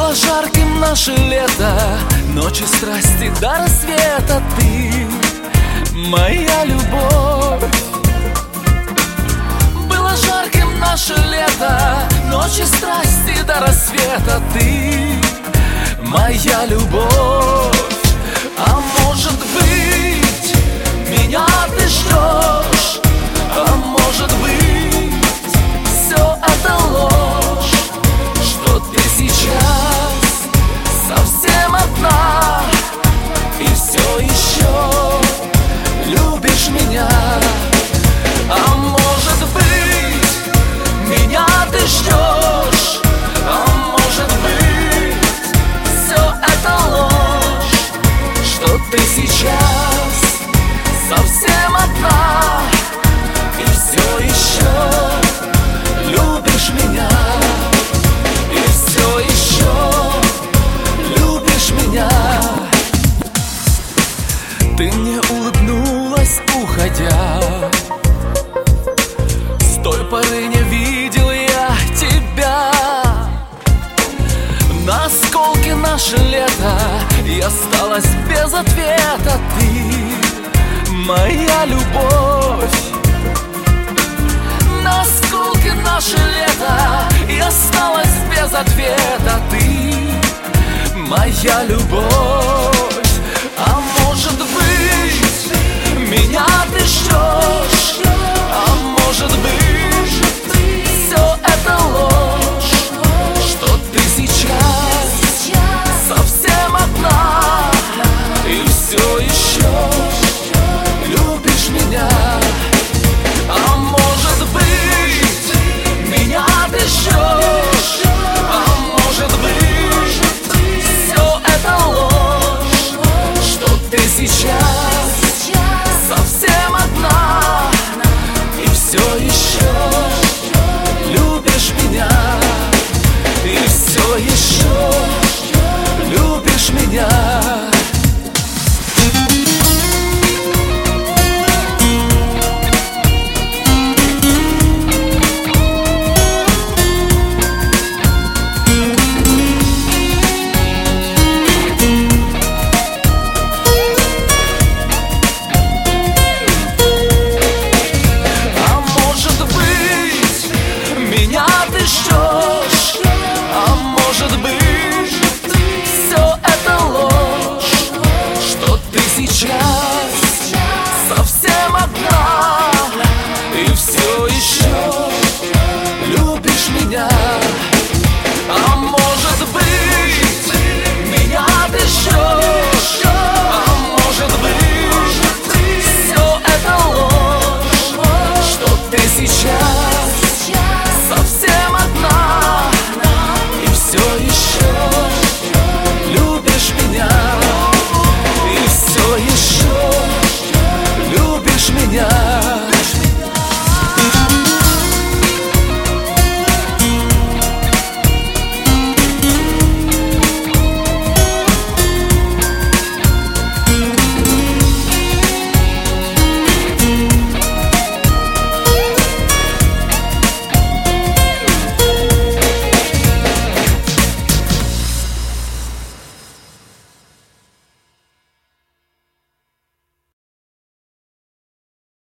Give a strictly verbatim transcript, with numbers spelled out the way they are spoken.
Было жарким наше лето, ночи страсти до рассвета. Ты моя любовь. Было жарким наше лето, ночи страсти до рассвета. Ты моя любовь. А может быть, меня ты ждешь, а может быть, все это ложь, что ты сейчас совсем одна и все еще любишь меня. А может быть, меня ты ждешь, а может быть, все это ложь, что ты сейчас совсем одна и все еще любишь меня. И все еще любишь меня. Ты мне улыбнулась, уходя. С той поры не видел я тебя. На осколке наше лето и осталась без ответа. Ты моя любовь. На осколке наше лето и осталась без ответа. Ты моя любовь.